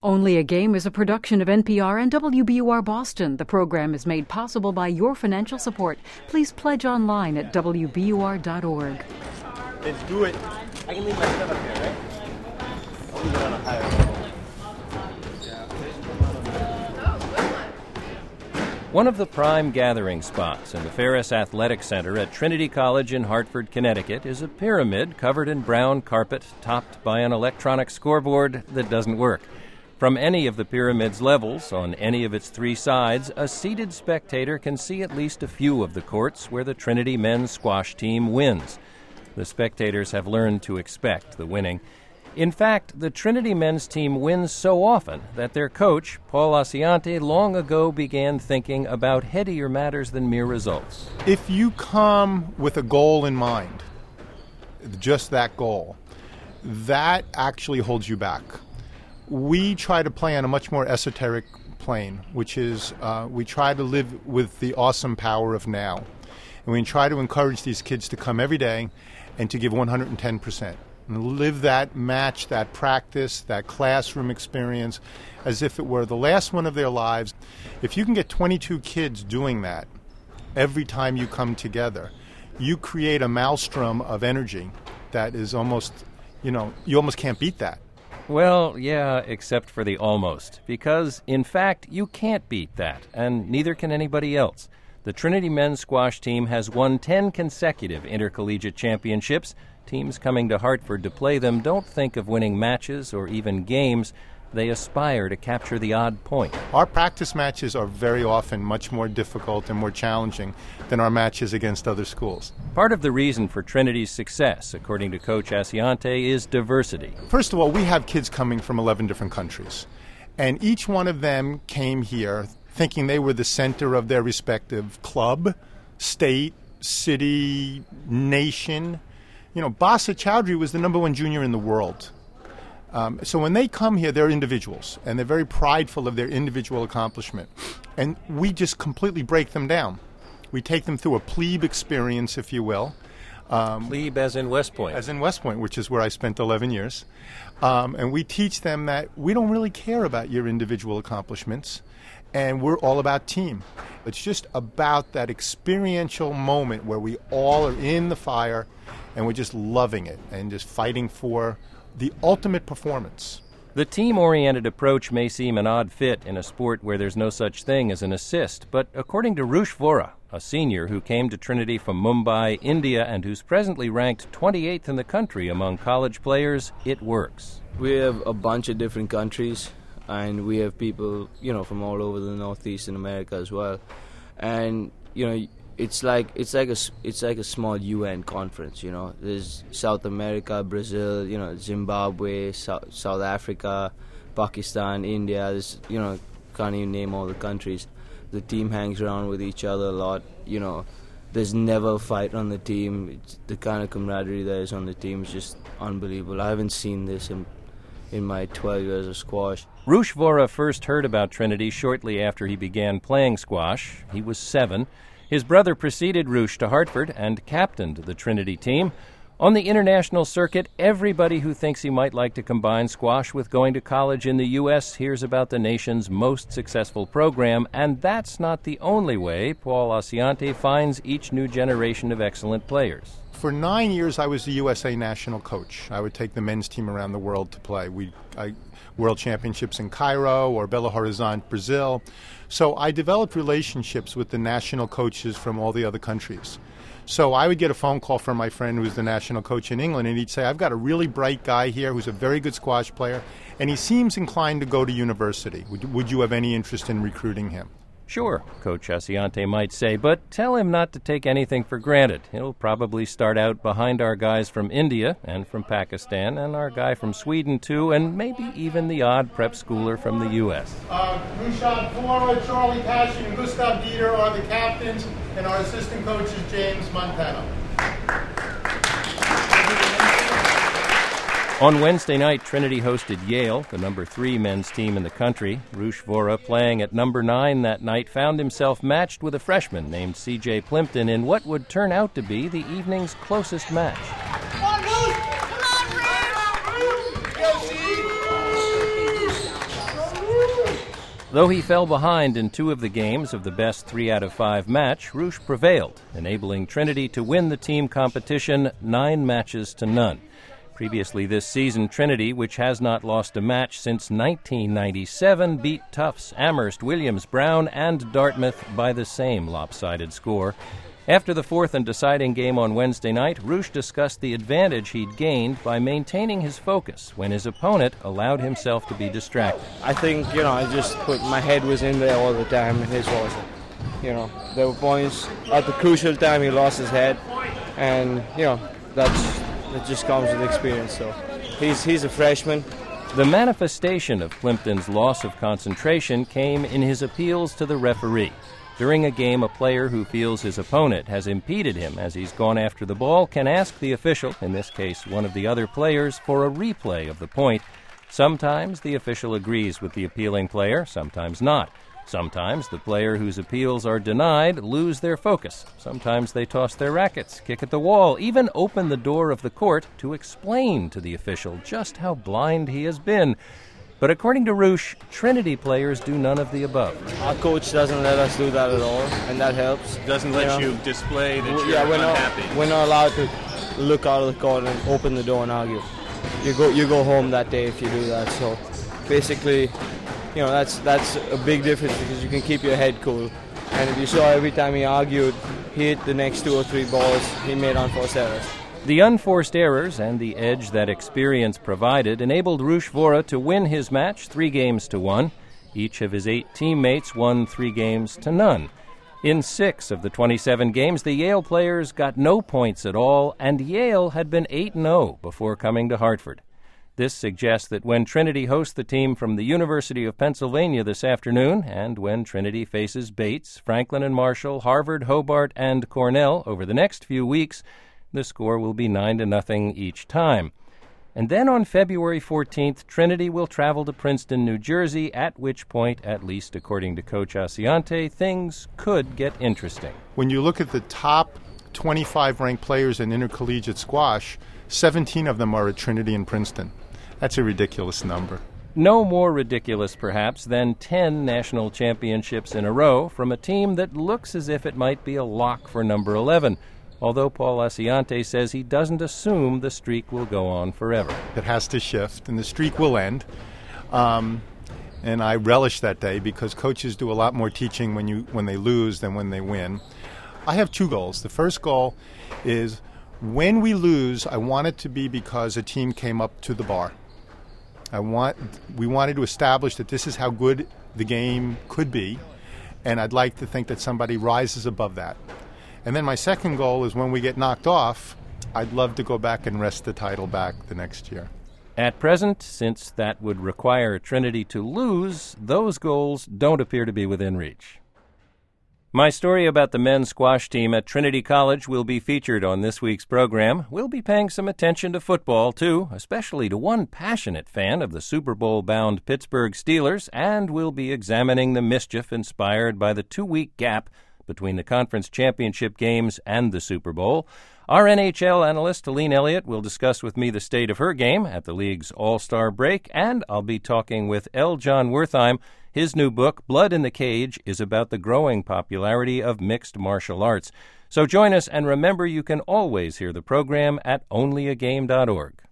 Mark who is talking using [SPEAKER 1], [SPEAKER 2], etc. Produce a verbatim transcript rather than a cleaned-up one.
[SPEAKER 1] Only a Game is a production of N P R and W B U R Boston. The program is made possible by your financial support. Please pledge online at W B U R dot org.
[SPEAKER 2] Let's do it. I can leave my stuff up here, right? I'll leave it on a higher level.
[SPEAKER 3] One of the prime gathering spots in the Ferris Athletic Center at Trinity College in Hartford, Connecticut, is a pyramid covered in brown carpet, topped by an electronic scoreboard that doesn't work. From any of the pyramid's levels, on any of its three sides, a seated spectator can see at least a few of the courts where the Trinity men's squash team wins. The spectators have learned to expect the winning. In fact, the Trinity men's team wins so often that their coach, Paul Assaiante, long ago began thinking about headier matters than mere results.
[SPEAKER 4] If you come with a goal in mind, just that goal, that actually holds you back. We try to play on a much more esoteric plane, which is uh, we try to live with the awesome power of now. And we try to encourage these kids to come every day and to give one hundred ten percent. And live that match, that practice, that classroom experience as if it were the last one of their lives. If you can get twenty-two kids doing that every time you come together, you create a maelstrom of energy that is almost, you know, you almost can't beat that.
[SPEAKER 3] Well, yeah, except for the almost, because, in fact, you can't beat that, and neither can anybody else. The Trinity men's squash team has won ten consecutive intercollegiate championships. Teams coming to Hartford to play them don't think of winning matches or even games. They aspire to capture the odd point.
[SPEAKER 4] Our practice matches are very often much more difficult and more challenging than our matches against other schools.
[SPEAKER 3] Part of the reason for Trinity's success, according to Coach Assaiante, is diversity.
[SPEAKER 4] First of all, we have kids coming from eleven different countries, and each one of them came here thinking they were the center of their respective club, state, city, nation. You know, Basa Chowdhury was the number one junior in the world. Um, so when they come here, they're individuals, and they're very prideful of their individual accomplishment. And we just completely break them down. We take them through a plebe experience, if you will.
[SPEAKER 3] Um, plebe as in West Point.
[SPEAKER 4] As in West Point, which is where I spent eleven years. Um, and we teach them that we don't really care about your individual accomplishments, and we're all about team. It's just about that experiential moment where we all are in the fire and we're just loving it and just fighting for the ultimate performance.
[SPEAKER 3] The team-oriented approach may seem an odd fit in a sport where there's no such thing as an assist, but according to Rush Vora, a senior who came to Trinity from Mumbai, India, and who's presently ranked twenty-eighth in the country among college players, it works.
[SPEAKER 5] We have a bunch of different countries, and we have people, you know, from all over the Northeastern America as well. And, you know, it's like it's like a it's like a small U N conference, you know. There's South America, Brazil, you know, Zimbabwe, South, South Africa, Pakistan, India. There's, you know, can't even name all the countries. The team hangs around with each other a lot, you know. There's never a fight on the team. It's the kind of camaraderie there is on the team is just unbelievable. I haven't seen this in in my twelve years of squash.
[SPEAKER 3] Rush Vora first heard about Trinity shortly after he began playing squash. He was seven. His brother preceded Rush to Hartford and captained the Trinity team. On the international circuit, everybody who thinks he might like to combine squash with going to college in the U S hears about the nation's most successful program, and that's not the only way Paul Assaiante finds each new generation of excellent players.
[SPEAKER 4] For nine years, I was the U S A national coach. I would take the men's team around the world to play. We, I, World Championships in Cairo or Belo Horizonte, Brazil. So I developed relationships with the national coaches from all the other countries. So I would get a phone call from my friend who's the national coach in England, and he'd say, I've got a really bright guy here who's a very good squash player, and he seems inclined to go to university. Would, would you have any interest in recruiting him?
[SPEAKER 3] Sure, Coach Assaiante might say, but tell him not to take anything for granted. He'll probably start out behind our guys from India and from Pakistan, and our guy from Sweden, too, and maybe even the odd prep schooler from the U S
[SPEAKER 4] Uh, Rushad Vora, Charlie Cashin, and Gustav Dieter are the captains, and our assistant coach is James Montano.
[SPEAKER 3] On Wednesday night, Trinity hosted Yale, the number three men's team in the country. Rush Vora, playing at number nine that night, found himself matched with a freshman named C J Plimpton in what would turn out to be the evening's closest match.
[SPEAKER 6] Come on, Rush! Come on, Rush!
[SPEAKER 3] Though he fell behind in two of the games of the best three out of five match, Roush prevailed, enabling Trinity to win the team competition nine matches to none. Previously this season, Trinity, which has not lost a match since nineteen ninety-seven, beat Tufts, Amherst, Williams, Brown, and Dartmouth by the same lopsided score. After the fourth and deciding game on Wednesday night, Roush discussed the advantage he'd gained by maintaining his focus when his opponent allowed himself to be distracted.
[SPEAKER 5] I think, you know, I just put my head was in there all the time and his wasn't. You know, there were points at the crucial time he lost his head, and, you know, that's that just comes with experience. So he's he's a freshman.
[SPEAKER 3] The manifestation of Plimpton's loss of concentration came in his appeals to the referee. During a game, a player who feels his opponent has impeded him as he's gone after the ball can ask the official, in this case one of the other players, for a replay of the point. Sometimes the official agrees with the appealing player, sometimes not. Sometimes the player whose appeals are denied lose their focus. Sometimes they toss their rackets, kick at the wall, even open the door of the court to explain to the official just how blind he has been. But according to Roush, Trinity players do none of the above.
[SPEAKER 5] Our coach doesn't let us do that at all, and that helps.
[SPEAKER 2] Doesn't let
[SPEAKER 5] you, know?
[SPEAKER 2] you display that you're
[SPEAKER 5] yeah, we're
[SPEAKER 2] unhappy.
[SPEAKER 5] Not, we're not allowed to look out of the court and open the door and argue. You go you go home that day if you do that. So basically, you know, that's that's a big difference because you can keep your head cool. And if you saw every time he argued, he hit the next two or three balls, he made unforced errors.
[SPEAKER 3] The unforced errors and the edge that experience provided enabled Roush Vora to win his match three games to one. Each of his eight teammates won three games to none. In six of the twenty-seven games, the Yale players got no points at all, and Yale had been eight and oh before coming to Hartford. This suggests that when Trinity hosts the team from the University of Pennsylvania this afternoon, and when Trinity faces Bates, Franklin and Marshall, Harvard, Hobart, and Cornell over the next few weeks, the score will be nine to nothing each time. And then on February fourteenth, Trinity will travel to Princeton, New Jersey, at which point, at least according to Coach Asiante, things could get interesting.
[SPEAKER 4] When you look at the top twenty-five ranked players in intercollegiate squash, seventeen of them are at Trinity and Princeton. That's a ridiculous number.
[SPEAKER 3] No more ridiculous, perhaps, than ten national championships in a row from a team that looks as if it might be a lock for number eleven. Although Paul Asiante says he doesn't assume the streak will go on forever.
[SPEAKER 4] It has to shift, and the streak will end. Um, and I relish that day because coaches do a lot more teaching when you when they lose than when they win. I have two goals. The first goal is when we lose, I want it to be because a team came up to the bar. I want we wanted to establish that this is how good the game could be, and I'd like to think that somebody rises above that. And then my second goal is when we get knocked off, I'd love to go back and wrest the title back the next year.
[SPEAKER 3] At present, since that would require Trinity to lose, those goals don't appear to be within reach. My story about the men's squash team at Trinity College will be featured on this week's program. We'll be paying some attention to football, too, especially to one passionate fan of the Super Bowl-bound Pittsburgh Steelers, and we'll be examining the mischief inspired by the two-week gap between the conference championship games and the Super Bowl. Our N H L analyst, Helene Elliott, will discuss with me the state of her game at the league's All-Star break, and I'll be talking with L. John Wertheim. His new book, Blood in the Cage, is about the growing popularity of mixed martial arts. So join us, and remember you can always hear the program at only a game dot org.